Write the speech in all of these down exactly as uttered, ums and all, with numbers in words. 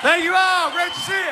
Thank you all. Great to see you.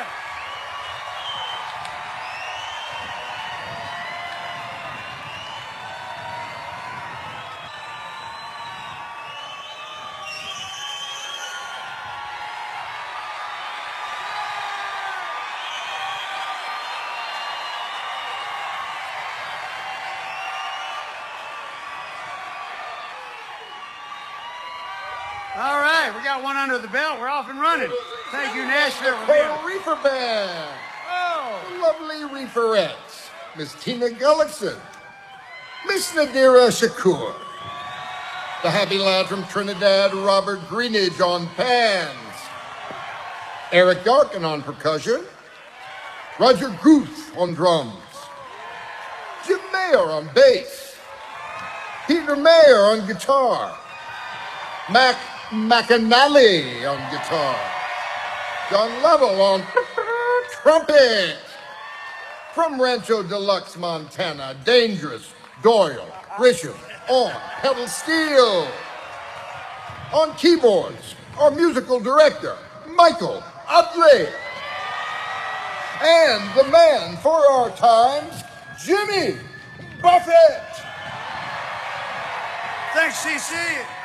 All right, we got one under the belt. We're off and running. Thank you, Nashville. Coral Reefer Band. Oh. The lovely Reeferettes. Miss Tina Gullickson. Miss Nadira Shakur. The happy lad from Trinidad, Robert Greenidge on pans. Eric Darkin on percussion. Roger Guth on drums. Jim Mayer on bass. Peter Mayer on guitar. Mac McAnally on guitar. John Lovell on trumpet. From Rancho Deluxe, Montana, Dangerous, Doyle, Grisham on pedal steel. On keyboards, our musical director, Michael Adley. And the man for our times, Jimmy Buffett. Thanks, C C.